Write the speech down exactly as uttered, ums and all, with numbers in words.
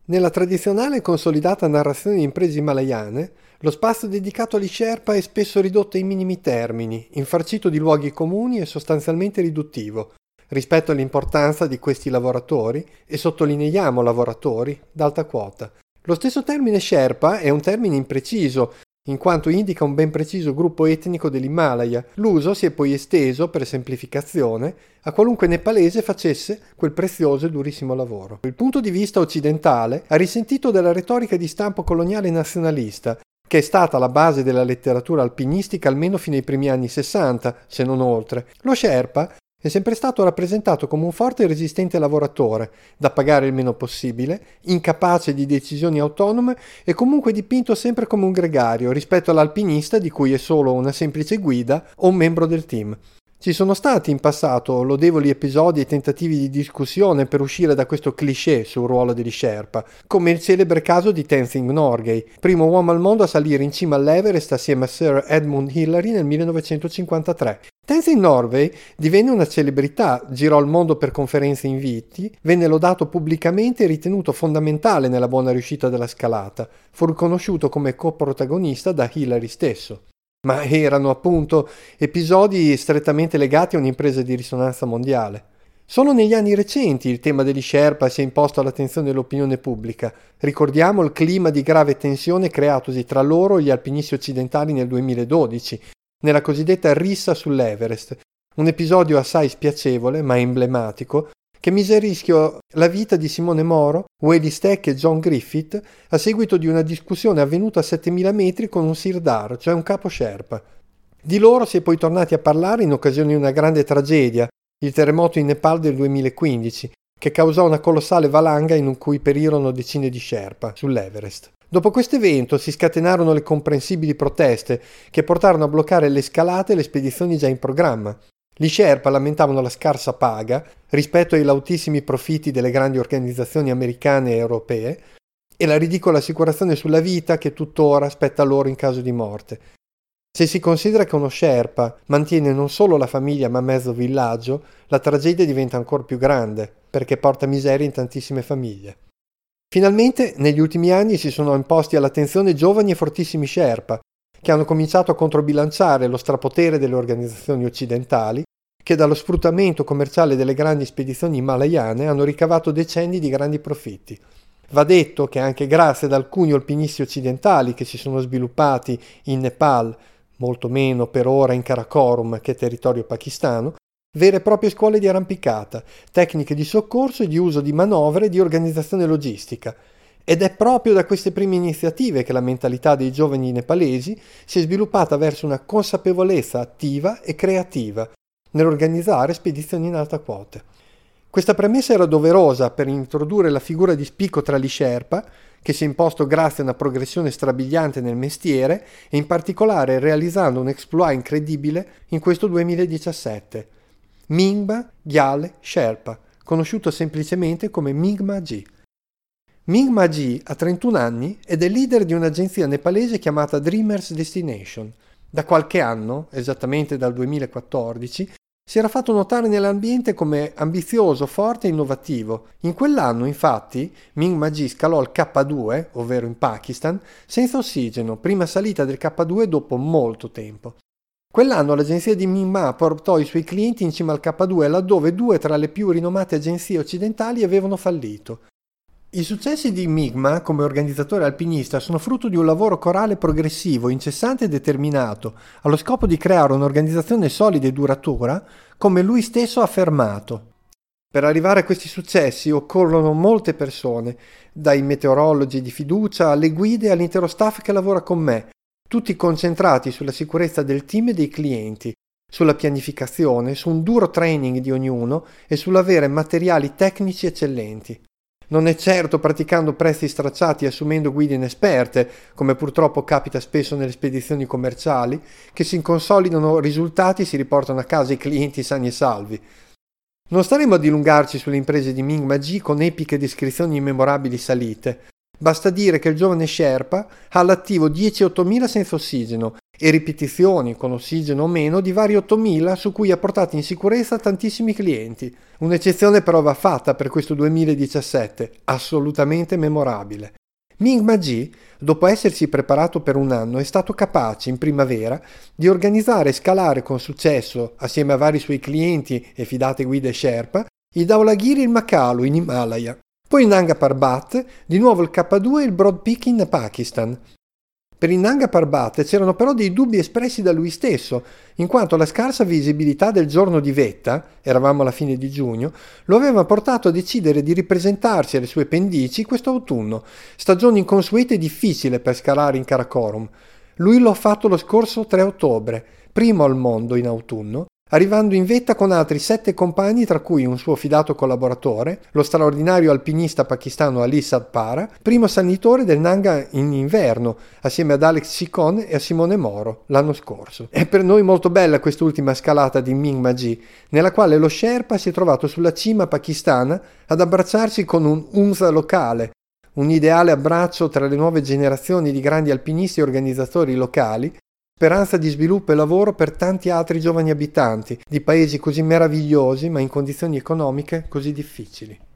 Nella tradizionale e consolidata narrazione di imprese himalayane, lo spazio dedicato agli Sherpa è spesso ridotto ai minimi termini, infarcito di luoghi comuni e sostanzialmente riduttivo, rispetto all'importanza di questi lavoratori, e sottolineiamo lavoratori, d'alta quota. Lo stesso termine Sherpa è un termine impreciso, in quanto indica un ben preciso gruppo etnico dell'Himalaya. L'uso si è poi esteso, per semplificazione, a qualunque nepalese facesse quel prezioso e durissimo lavoro. Il punto di vista occidentale ha risentito della retorica di stampo coloniale e nazionalista, che è stata la base della letteratura alpinistica almeno fino ai primi anni sessanta, se non oltre. Lo Sherpa è sempre stato rappresentato come un forte e resistente lavoratore, da pagare il meno possibile, incapace di decisioni autonome e comunque dipinto sempre come un gregario rispetto all'alpinista di cui è solo una semplice guida o un membro del team. Ci sono stati in passato lodevoli episodi e tentativi di discussione per uscire da questo cliché sul ruolo degli Sherpa, come il celebre caso di Tenzing Norgay, primo uomo al mondo a salire in cima all'Everest assieme a Sir Edmund Hillary nel millenovecentocinquantatré. Tenzing Norgay divenne una celebrità, girò il mondo per conferenze e inviti, venne lodato pubblicamente e ritenuto fondamentale nella buona riuscita della scalata. Fu riconosciuto come coprotagonista da Hillary stesso. Ma erano appunto episodi strettamente legati a un'impresa di risonanza mondiale. Solo negli anni recenti il tema degli Sherpa si è imposto all'attenzione dell'opinione pubblica. Ricordiamo il clima di grave tensione creatosi tra loro e gli alpinisti occidentali nel duemiladodici, nella cosiddetta rissa sull'Everest, un episodio assai spiacevole ma emblematico che mise a rischio la vita di Simone Moro, Wally Steck e John Griffith a seguito di una discussione avvenuta a settemila metri con un sirdar, cioè un capo Sherpa. Di loro si è poi tornati a parlare in occasione di una grande tragedia, il terremoto in Nepal del duemilaquindici, che causò una colossale valanga in cui perirono decine di Sherpa sull'Everest. Dopo questo evento si scatenarono le comprensibili proteste che portarono a bloccare le scalate e le spedizioni già in programma. Gli Sherpa lamentavano la scarsa paga rispetto ai lautissimi profitti delle grandi organizzazioni americane e europee e la ridicola assicurazione sulla vita che tuttora spetta loro in caso di morte. Se si considera che uno Sherpa mantiene non solo la famiglia ma mezzo villaggio, la tragedia diventa ancora più grande perché porta miseria in tantissime famiglie. Finalmente, negli ultimi anni si sono imposti all'attenzione giovani e fortissimi Sherpa, che hanno cominciato a controbilanciare lo strapotere delle organizzazioni occidentali, che dallo sfruttamento commerciale delle grandi spedizioni himalayane hanno ricavato decenni di grandi profitti. Va detto che anche grazie ad alcuni alpinisti occidentali che si sono sviluppati in Nepal, molto meno per ora in Karakorum, che è territorio pakistano, vere e proprie scuole di arrampicata, tecniche di soccorso e di uso di manovre e di organizzazione logistica. Ed è proprio da queste prime iniziative che la mentalità dei giovani nepalesi si è sviluppata verso una consapevolezza attiva e creativa nell'organizzare spedizioni in alta quota. Questa premessa era doverosa per introdurre la figura di spicco tra gli Sherpa, che si è imposto grazie a una progressione strabiliante nel mestiere e in particolare realizzando un exploit incredibile in questo duemiladiciassette. Mingma Gyale Sherpa, conosciuto semplicemente come Mingma G. Mingma G ha trentuno anni ed è leader di un'agenzia nepalese chiamata Dreamers Destination. Da qualche anno, esattamente dal duemilaquattordici, si era fatto notare nell'ambiente come ambizioso, forte e innovativo. In quell'anno, infatti, Mingma G scalò il K due, ovvero in Pakistan, senza ossigeno, prima salita del K due dopo molto tempo. Quell'anno l'agenzia di Mingma portò i suoi clienti in cima al K due, laddove due tra le più rinomate agenzie occidentali avevano fallito. I successi di Mingma come organizzatore alpinista sono frutto di un lavoro corale progressivo, incessante e determinato, allo scopo di creare un'organizzazione solida e duratura, come lui stesso ha affermato. Per arrivare a questi successi occorrono molte persone, dai meteorologi di fiducia alle guide e all'intero staff che lavora con me, tutti concentrati sulla sicurezza del team e dei clienti, sulla pianificazione, su un duro training di ognuno e sull'avere materiali tecnici eccellenti. Non è certo praticando prezzi stracciati e assumendo guide inesperte, come purtroppo capita spesso nelle spedizioni commerciali, che si consolidano risultati e si riportano a casa i clienti sani e salvi. Non staremo a dilungarci sulle imprese di Mingma G con epiche descrizioni di memorabili salite, Basta dire che il giovane Sherpa ha all'attivo dieci ottomila senza ossigeno e ripetizioni con ossigeno o meno di vari ottomila su cui ha portato in sicurezza tantissimi clienti. Un'eccezione però va fatta per questo duemiladiciassette, assolutamente memorabile. Ming Magee, dopo essersi preparato per un anno, è stato capace in primavera di organizzare e scalare con successo, assieme a vari suoi clienti e fidate guide Sherpa, i Dhaulagiri e il Makalu in Himalaya. Poi il Nanga Parbat, di nuovo il K due e il Broad Peak in Pakistan. Per il Nanga Parbat c'erano però dei dubbi espressi da lui stesso, in quanto la scarsa visibilità del giorno di vetta, eravamo alla fine di giugno, lo aveva portato a decidere di ripresentarsi alle sue pendici questo autunno, stagione inconsueta e difficile per scalare in Karakorum. Lui lo ha fatto lo scorso tre ottobre, primo al mondo in autunno, arrivando in vetta con altri sette compagni, tra cui un suo fidato collaboratore, lo straordinario alpinista pakistano Ali Sadpara, primo salitore del Nanga in inverno, assieme ad Alex Chicon e a Simone Moro, l'anno scorso. È per noi molto bella quest'ultima scalata di Ming Magee, nella quale lo Sherpa si è trovato sulla cima pakistana ad abbracciarsi con un Humza locale, un ideale abbraccio tra le nuove generazioni di grandi alpinisti e organizzatori locali, speranza di sviluppo e lavoro per tanti altri giovani abitanti di paesi così meravigliosi ma in condizioni economiche così difficili.